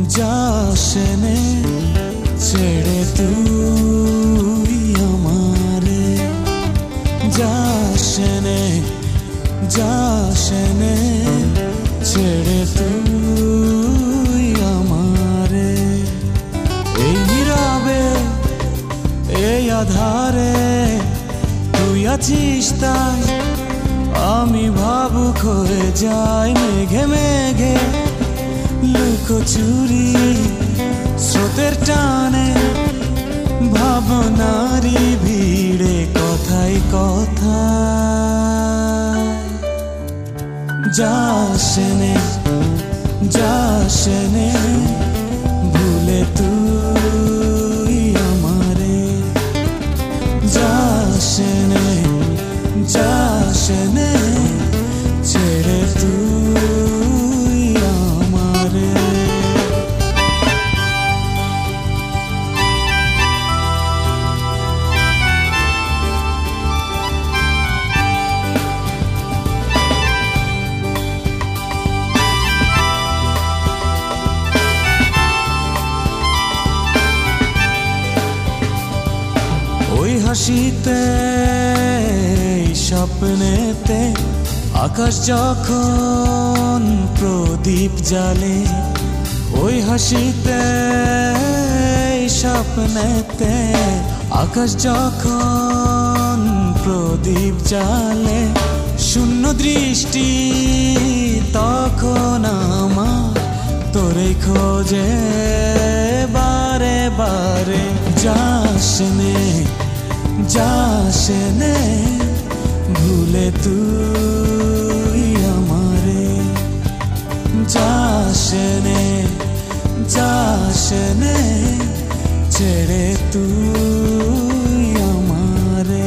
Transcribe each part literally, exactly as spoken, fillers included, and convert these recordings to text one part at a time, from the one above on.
যাসনে ছেড়ে তুই আমারে, যাসনে যাসনে ছেড়ে তুই আমারে। এই নীরবে এই আধারে তুই আছিস তাই আমি ভাবুক হয়ে যাই। মেঘে মেঘে লুকোচুরি স্রোতের টানে ভাবনারি ভিড়ে কথাই কথায়। যাসনে যাসনে ভুলে তুই আমারে, যাসনে যাসনে ছেড়ে তুই আমারে। ওই হাসিতে স্বপ্নেতে আকাশ যখন প্রদীপ জ্বালে, ওই হাসিতে স্বপ্নেতে আকাশ যখন প্রদীপ জ্বালে, শূন্য দৃষ্টি তখন আমার তোরে খোঁজে বারে বারে। যাসনে যাসনে ভুলে তুই আমারে, যাসনে যাসনে ছেড়ে তুই আমারে।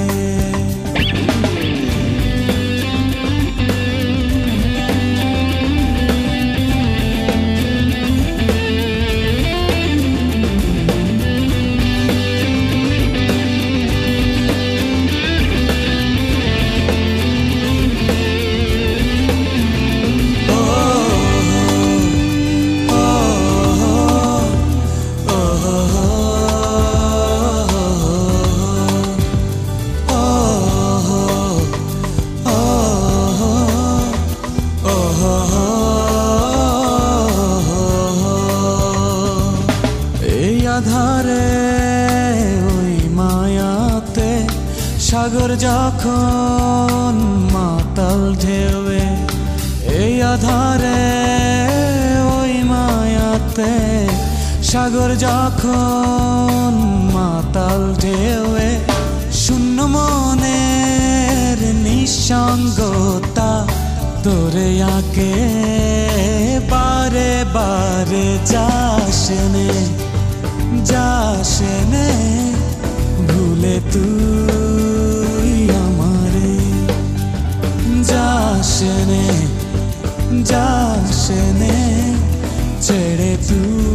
এই আধারে ওই মায়াতে সাগর যখন মাতাল ঢেউয়ে, এই আধারে ওই মায়াতে সাগর যখন মাতাল ঢেউয়ে, শূন্য মনের নিঃসঙ্গতা তোরে আঁকে বারে বারে। যাসনে যাসনে ভুলে তুই আমারে, যাসনে যাসনে ছেড়ে তুই